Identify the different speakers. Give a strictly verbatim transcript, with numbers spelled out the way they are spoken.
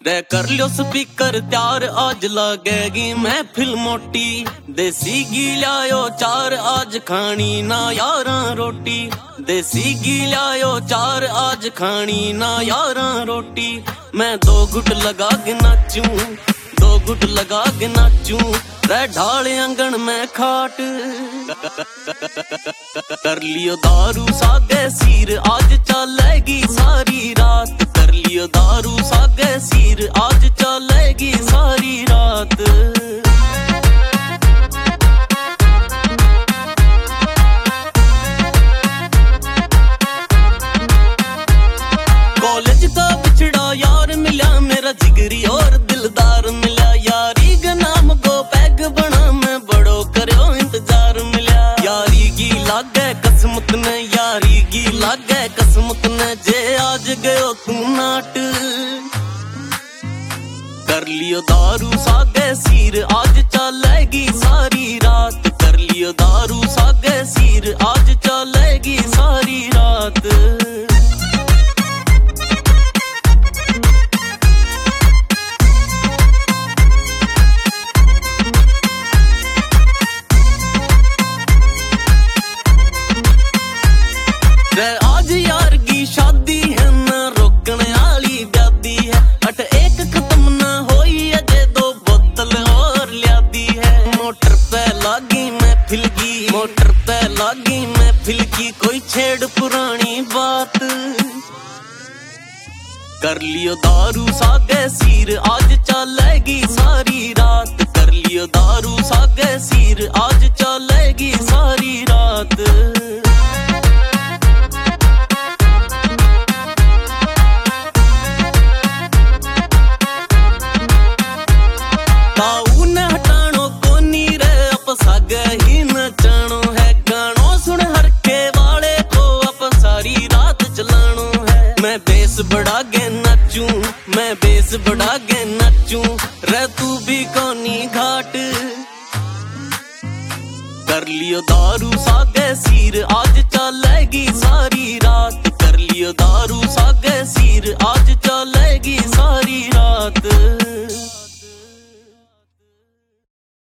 Speaker 1: रे कर लियो स्पीकर त्यार आज लगेगी महफिल मोटी। देसी घी लायो चार आज खानी ना यारा रोटी। देसी घी लायो चार आज खानी ना यारा रोटी। मैं दो घुट लगा के नाचूं, दो घुट लगा के नाचूं। रे ढाल आंगन में खाट कर लियो दारू सागे सीर आज चलेगी सारी रात। कर लियो दारू सागे सीर आज चलेगी सारी रात। कॉलेज का बिछड़ा यार मिला मेरा जिगरी और दिलदार मिला। यारी का नाम को पैग बना मैं बड़ो करो इंतजार मिला। यारी की लागे किस्मत ने, यारी की लागे किस्मत ने जे आज गयो तू नाट। कर लियो दारू सागे सीर आज चलेगी सारी रात। कर लियो दारू सागे सीर आज चलेगी सारी रात। आज यार की शादी है ना रोकने वाली ब्यादी है। अट एक खत्म ना होई अजे दो बोतल और लियादी है। मोटर पे लागी महफिल की, मोटर पे लागी महफिल की कोई छेड़ पुरानी बात। कर लियो दारू सागे सीर आज चलेगी सारी रात। कर लियो दारू सागे सीर आज चलेगी सारी रात। सागे ही नचानो है गानो सुन हर के वाले को अब सारी रात चलानो है। मैं बेस बढ़ा के नाचूं, मैं बेस बढ़ा के नाचूं। रे तू भी कोनी घाट कर लियो दारू सागे सीर आज चलेगी सारी रात। कर लियो दारू सागे सीर आज चलेगी सारी रात।